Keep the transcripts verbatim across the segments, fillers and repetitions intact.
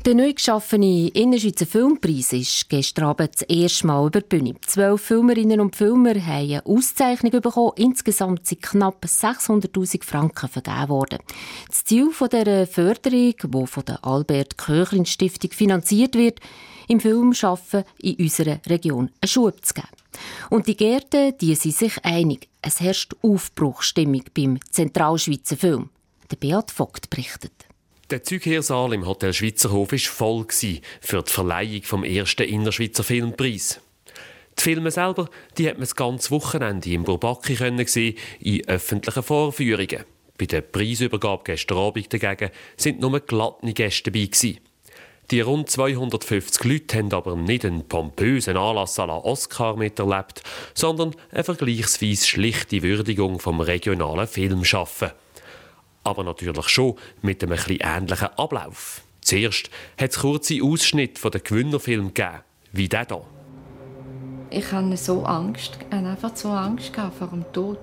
Der neu geschaffene Innerschweizer Filmpreis ist gestern Abend das erste Mal über die Bühne. Zwölf Filmerinnen und Filmer haben eine Auszeichnung bekommen. Insgesamt sind knapp sechshunderttausend Franken vergeben worden. Das Ziel dieser Förderung, die von der Albert-Köchlin-Stiftung finanziert wird, im Filmschaffen in unserer Region einen Schub zu geben. Und die Gärten, die sind sich einig. Es herrscht Aufbruchsstimmung beim Zentralschweizer Film. Der Beat Vogt berichtet. Der Zugkehrsaal im Hotel Schweizerhof war voll für die Verleihung vom ersten Innerschweizer Filmpreis. Die Filme selber, die hat man das ganze Wochenende im Bourbaki sehen, in öffentlichen Vorführungen. Bei der Preisübergabe gestern Abend dagegen sind nur glatte Gäste dabei gewesen. Die rund zweihundertfünfzig Leute haben aber nicht einen pompösen Anlass à la Oscar miterlebt, sondern eine vergleichsweise schlichte Würdigung vom regionalen Filmschaffen. Aber natürlich schon mit einem etwas ähnlichen Ablauf. Zuerst hat es kurze Ausschnitte von den Gewinnerfilmen gegeben, wie der hier. Ich hatte so Angst, ich hatte einfach so Angst vor dem Tod.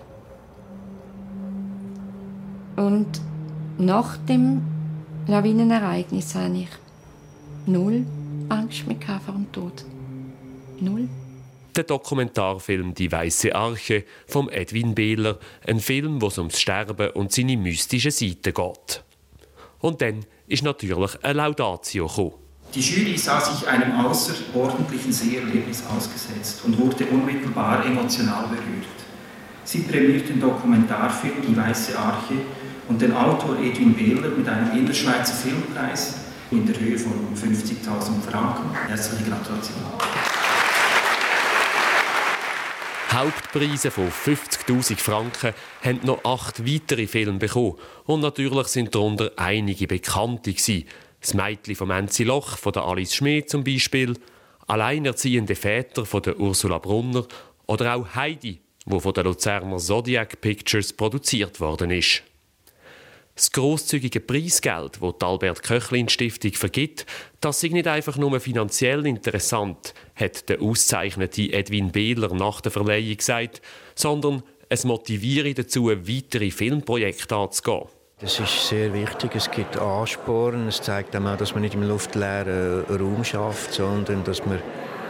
Und nach dem Lawinenereignis hatte ich null Angst mehr vor dem Tod. Null. Der Dokumentarfilm «Die Weiße Arche» von Edwin Behler, ein Film, wo es ums Sterben und seine mystische Seite geht. Und dann ist natürlich eine Laudatio gekommen. Die Jury sah sich einem außerordentlichen Seherlebnis ausgesetzt und wurde unmittelbar emotional berührt. Sie prämiert den Dokumentarfilm «Die Weiße Arche» und den Autor Edwin Behler mit einem Innerschweizer Filmpreis in der Höhe von fünfzigtausend Franken. Herzliche Gratulation. Hauptpreise von fünfzigtausend Franken haben noch acht weitere Filme bekommen. Und natürlich sind darunter einige Bekannte gewesen. Das Mädchen von Enzi Loch, von der Alice Schmid zum Beispiel, Alleinerziehende Väter von der Ursula Brunner oder auch Heidi, wo von der Luzerner Zodiac Pictures produziert worden ist. Das grosszügige Preisgeld, das die Albert-Köchlin-Stiftung vergibt, das ist nicht einfach nur finanziell interessant, hat der ausgezeichnete Edwin Behler nach der Verleihung gesagt, sondern es motiviere dazu, weitere Filmprojekte anzugehen. Das ist sehr wichtig. Es gibt Ansporn. Es zeigt auch, dass man nicht im luftleeren Raum schafft, sondern dass man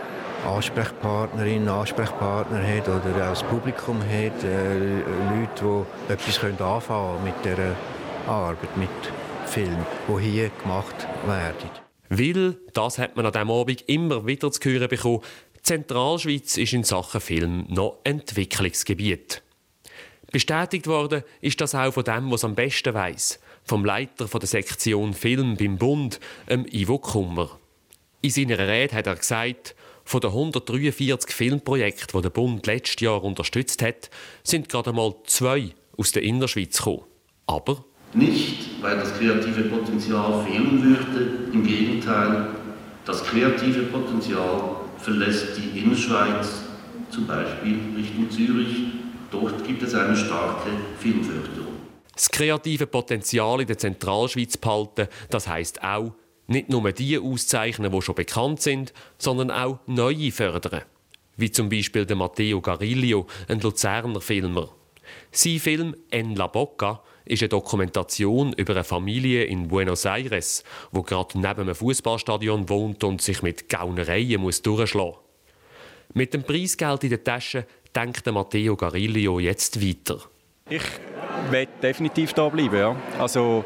Ansprechpartnerinnen, Ansprechpartner hat oder auch das Publikum hat, äh, Leute, die etwas anfangen können mit dieser Arbeit, mit Filmen, die hier gemacht werden. Weil, das hat man an diesem Abend immer wieder zu hören bekommen, die Zentralschweiz ist in Sachen Film noch Entwicklungsgebiet. Bestätigt worden ist das auch von dem, was am besten weiss, vom Leiter der Sektion Film beim Bund, dem Ivo Kummer. In seiner Rede hat er gesagt, von den hundertdreiundvierzig Filmprojekten, die der Bund letztes Jahr unterstützt hat, sind gerade einmal zwei aus der Innerschweiz gekommen. Aber nicht, weil das kreative Potenzial fehlen würde, im Gegenteil, das kreative Potenzial verlässt die Innerschweiz, zum Beispiel Richtung Zürich. Dort gibt es eine starke Filmförderung. Das kreative Potenzial in der Zentralschweiz behalten, das heisst auch, nicht nur die auszeichnen, die schon bekannt sind, sondern auch neue fördern. Wie zum Beispiel der Matteo Gariglio, ein Luzerner Filmer. Sein Film «En la Boca» ist eine Dokumentation über eine Familie in Buenos Aires, die gerade neben einem Fußballstadion wohnt und sich mit Gaunereien muss durchschlagen muss. Mit dem Preisgeld in der Tasche denkt Matteo Gariglio jetzt weiter. Ich werde definitiv hier bleiben. Ja. Also,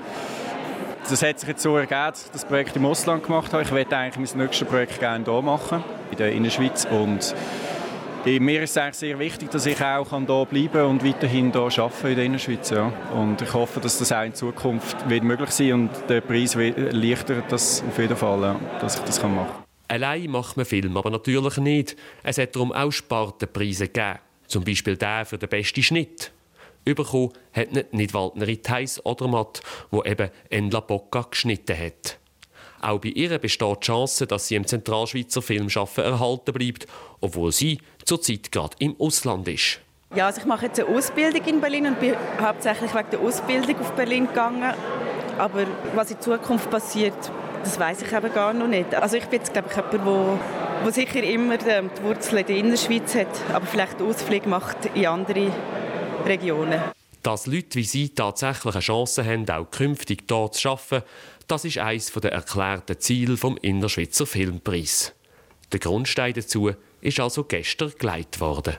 das hat sich jetzt so ergeben, dass ich das Projekt im Ausland gemacht habe. Ich werde eigentlich mein nächstes Projekt gerne hier machen, in der Innerschweiz. Und mir ist es eigentlich sehr wichtig, dass ich auch hier bleiben kann und weiterhin hier arbeiten in der Innerschweiz. Ja. Und ich hoffe, dass das auch in Zukunft wird möglich sein und der Preis erleichtert das auf jeden Fall, ja, dass ich das machen kann. Allein macht man Film aber natürlich nicht. Es hat darum auch Spartenpreise gegeben. Zum Beispiel der für den besten Schnitt. Bekommen hat nicht Nidwaldnerin Theis Odermatt, die eben «En la Boca» geschnitten hat. Auch bei ihr besteht die Chance, dass sie im Zentralschweizer Filmschaffen erhalten bleibt, obwohl sie zurzeit gerade im Ausland ist. Ja, also ich mache jetzt eine Ausbildung in Berlin und bin hauptsächlich wegen der Ausbildung auf Berlin gegangen. Aber was in Zukunft passiert, das weiss ich eben gar noch nicht. Also ich bin jetzt, glaube ich, jemand, der, der sicher immer die Wurzeln in der Innerschweiz hat, aber vielleicht einen Ausflug macht in andere Regionen. Dass Leute wie sie tatsächlich eine Chance haben, auch künftig hier zu arbeiten, Das ist eines der erklärten Ziele vom Innerschweizer Filmpreis. Der Grundstein dazu ist also gestern gelegt worden.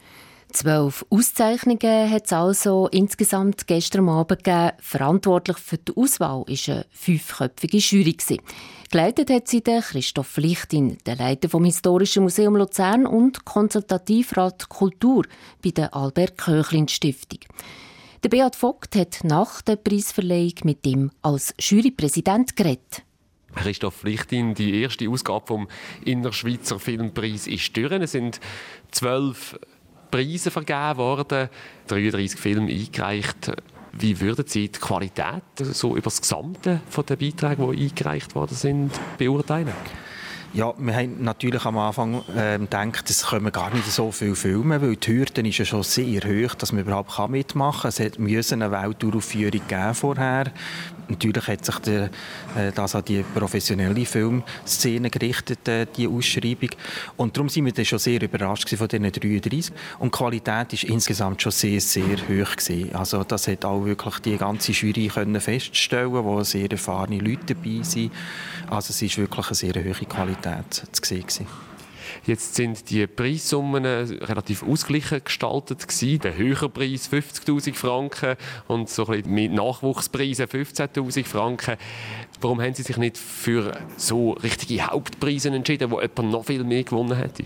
Zwölf Auszeichnungen hat es also insgesamt gestern Abend gegeben. Verantwortlich für die Auswahl war eine fünfköpfige Jury. Geleitet hat sie Christoph Lichtin, der Leiter vom Historischen Museum Luzern und Konsultativrat Kultur bei der Albert-Köchlin-Stiftung. Der Beat Vogt hat nach der Preisverleihung mit ihm als Jurypräsident geredet. Christoph Lichtin, die erste Ausgabe vom Innerschweizer Filmpreis ist durch. Es sind zwölf Preise vergeben worden, dreiunddreissig Filme eingereicht. Wie würden Sie die Qualität so über das Gesamte der Beiträge, die eingereicht worden sind, beurteilen? Ja, wir haben natürlich am Anfang äh, gedacht, es kommen gar nicht so viele Filme, weil die Hürde ist ja schon sehr hoch, dass man überhaupt mitmachen kann. Es hat müssen eine Weltaufführung geben vorher. Natürlich hat sich der, äh, das an die professionelle Filmszene gerichtet, äh, die Ausschreibung. Und darum sind wir dann schon sehr überrascht von diesen dreiunddreissig. Und die Qualität war insgesamt schon sehr, sehr hoch gewesen. Also das hat auch wirklich die ganze Jury können feststellen, wo sehr erfahrene Leute dabei sind. Also es ist wirklich eine sehr hohe Qualität zu sehen gewesen. Jetzt sind die Preissummen relativ ausgeglichen gestaltet gewesen. Der höhere Preis fünfzigtausend Franken und so ein bisschen mit Nachwuchspreisen fünfzehntausend Franken. Warum haben Sie sich nicht für so richtige Hauptpreise entschieden, wo jemand noch viel mehr gewonnen hätte?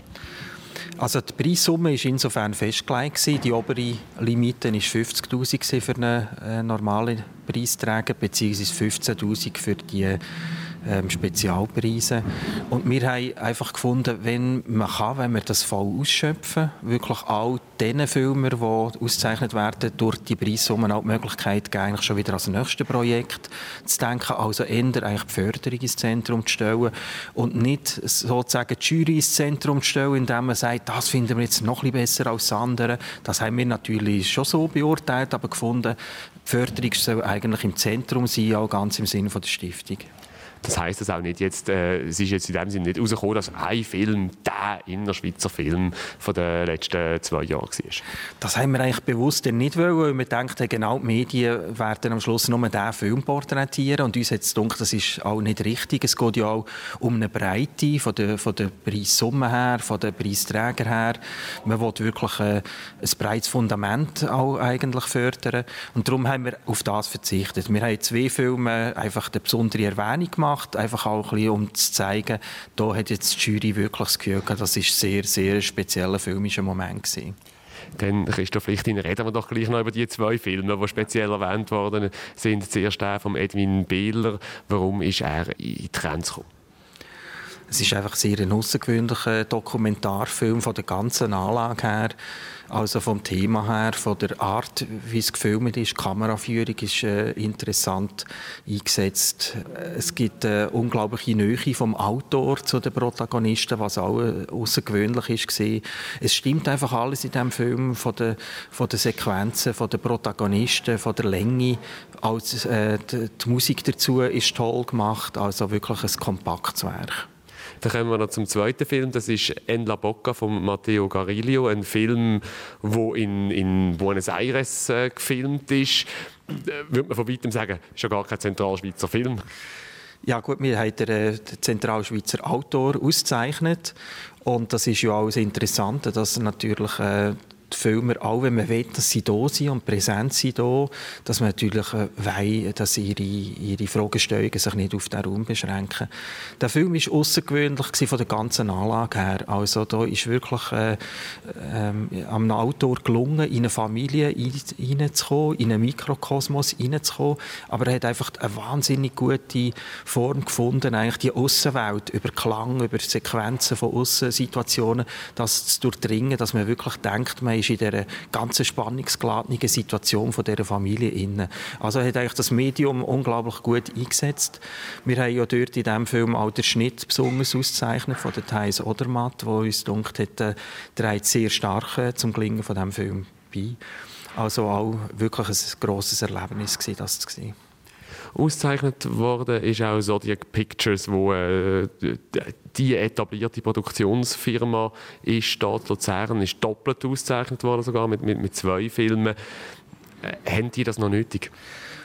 Also die Preissumme war insofern festgelegt. Die obere Limite war fünfzigtausend für einen äh, normalen Preisträger, beziehungsweise fünfzehntausend für die ähm, Spezialpreise. Und wir haben einfach gefunden, wenn man kann, wenn wir das voll ausschöpfen, wirklich all diesen Filmen, die ausgezeichnet werden, durch die Preissummen auch die Möglichkeit geben, eigentlich schon wieder als nächstes Projekt zu denken, also eher eigentlich die Förderung ins Zentrum zu stellen und nicht sozusagen die Jury ins Zentrum zu stellen, indem man sagt, das finden wir jetzt noch ein bisschen besser als das andere. Das haben wir natürlich schon so beurteilt, aber gefunden, die Förderung soll eigentlich im Zentrum sein, auch ganz im Sinne der Stiftung. Das heisst das auch nicht jetzt, äh, es ist jetzt in dem Sinne nicht herausgekommen, dass ein Film der Innerschweizer Film von den letzten zwei Jahren war? Das haben wir eigentlich bewusst nicht wollen, weil wir dachten, genau die Medien werden am Schluss nur diesen Film porträtieren und uns hat es gedacht, das ist auch nicht richtig. Es geht ja auch um eine Breite von der, von der Preissumme her, von den Preisträgern her. Man will wirklich äh, ein breites Fundament auch eigentlich fördern und darum haben wir auf das verzichtet. Wir haben zwei Filme einfach eine besondere Erwähnung gemacht, einfach auch ein bisschen, um zu zeigen, da hat jetzt die Jury wirklich das Gefühl gehabt, das war ein sehr, sehr spezieller filmischer Moment gewesen. Dann, Christoph Lichtin, reden wir doch gleich noch über die zwei Filme, die speziell erwähnt worden sind. Zuerst der von Edwin Behler. Warum ist er in die Trends gekommen? Es ist einfach sehr ein außergewöhnlicher Dokumentarfilm von der ganzen Anlage her. Also vom Thema her, von der Art, wie es gefilmt ist, die Kameraführung ist äh, interessant eingesetzt. Es gibt eine unglaubliche Nähe vom Autor zu den Protagonisten, was auch äh, außergewöhnlich ist. Es stimmt einfach alles in diesem Film, von den, von den Sequenzen, von den Protagonisten, von der Länge. Als, äh, die, die Musik dazu ist toll gemacht, also wirklich ein kompaktes Werk. Dann kommen wir noch zum zweiten Film. Das ist «En la Boca» von Matteo Garillo. Ein Film, der in, in Buenos Aires äh, gefilmt ist. Äh, würde man von weitem sagen, ist ja gar kein Zentralschweizer Film. Ja gut, wir haben den, äh, den Zentralschweizer Autor ausgezeichnet. Und das ist ja auch das Interessante, dass natürlich äh, die Filmer, auch wenn man will, dass sie da sind und präsent sind da, dass man natürlich äh, will, dass ihre, ihre Fragestellungen sich nicht auf den Raum beschränken. Der Film war außergewöhnlich von der ganzen Anlage her. Also da ist wirklich äh, äh, am Autor gelungen, in eine Familie hineinzukommen, in einen Mikrokosmos hineinzukommen. Aber er hat einfach eine wahnsinnig gute Form gefunden, eigentlich die Aussenwelt über Klang, über Sequenzen von Aussensituationen, das zu durchdringen, dass man wirklich denkt, man ist in dieser ganzen spannungsgeladenen Situation von dieser Familie inne. Also er hat eigentlich das Medium unglaublich gut eingesetzt. Wir haben ja dort in diesem Film auch den Schnitt besonders ausgezeichnet von der Thais Odermatt, wo uns gedacht hat, äh, trägt sehr stark äh, zum Gelingen von diesem Film bei. Also auch wirklich ein grosses Erlebnis gewesen, das zu sehen. Ausgezeichnet worden ist auch Zodiac Pictures, wo äh, die etablierte Produktionsfirma ist. Dort Luzern ist doppelt ausgezeichnet worden, sogar mit, mit, mit zwei Filmen. Äh, haben die das noch nötig?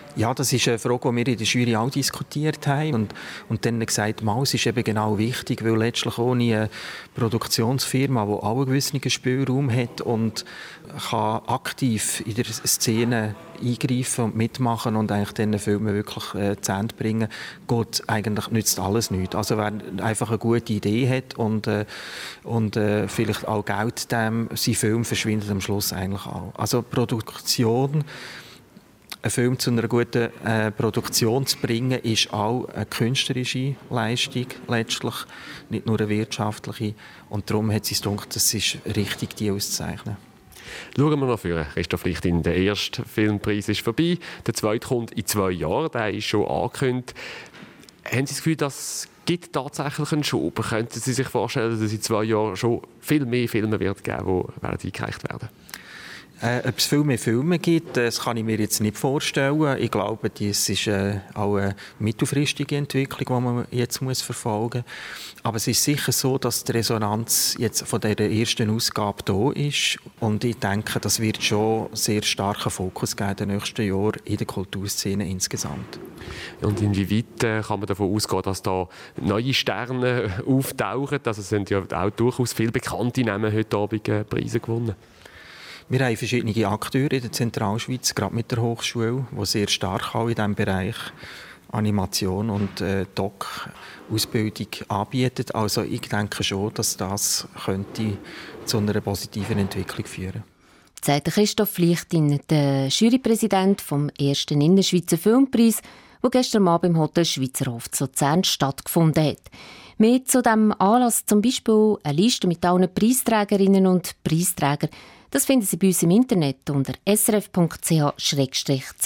Ja, das ist eine Frage, die wir in der Jury auch diskutiert haben und, und dann gesagt, Maus ist eben genau wichtig, weil letztlich ohne eine Produktionsfirma, die auch einen gewissen Spielraum hat und kann aktiv in der Szene eingreifen und mitmachen und eigentlich diesen Filmen wirklich äh, zu Ende bringen, geht eigentlich nützt alles nichts. Also wer einfach eine gute Idee hat und, äh, und äh, vielleicht auch Geld dem, sein Film verschwindet am Schluss eigentlich auch. Also Produktion, einen Film zu einer guten äh, Produktion zu bringen, ist auch eine künstlerische Leistung letztlich, nicht nur eine wirtschaftliche. Und darum hat es uns gedacht, es ist richtig, die auszuzeichnen. Schauen wir noch vor. Christoph Lichtin, der erste Filmpreis ist vorbei. Der zweite kommt in zwei Jahren. Der ist schon angekündigt. Haben Sie das Gefühl, das gibt tatsächlich einen Schub? Könnten Sie sich vorstellen, dass es in zwei Jahren schon viel mehr Filme wird geben, die eingereicht werden? Äh, ob es viel mehr Filme gibt, das kann ich mir jetzt nicht vorstellen. Ich glaube, das ist äh, auch eine mittelfristige Entwicklung, die man jetzt muss verfolgen muss. Aber es ist sicher so, dass die Resonanz jetzt von dieser ersten Ausgabe da ist. Und ich denke, das wird schon sehr starken Fokus geben in den nächsten Jahren in der Kulturszene insgesamt. Und inwieweit äh, kann man davon ausgehen, dass da neue Sterne auftauchen? Also es sind ja auch durchaus viele bekannte Namen heute Abend äh, Preise gewonnen. Wir haben verschiedene Akteure in der Zentralschweiz, gerade mit der Hochschule, die sehr stark auch in diesem Bereich Animation und äh, Doc-Ausbildung anbieten. Also ich denke schon, dass das könnte zu einer positiven Entwicklung führen. Sagt Christoph Lichtin, der Jurypräsident vom ersten Innerschweizer Filmpreis, der gestern Abend im Hotel Schweizerhof zu Luzern stattgefunden hat. Mehr zu diesem Anlass, zum Beispiel eine Liste mit allen Preisträgerinnen und Preisträgern, das finden Sie bei uns im Internet unter s r f punkt c h schrägstrich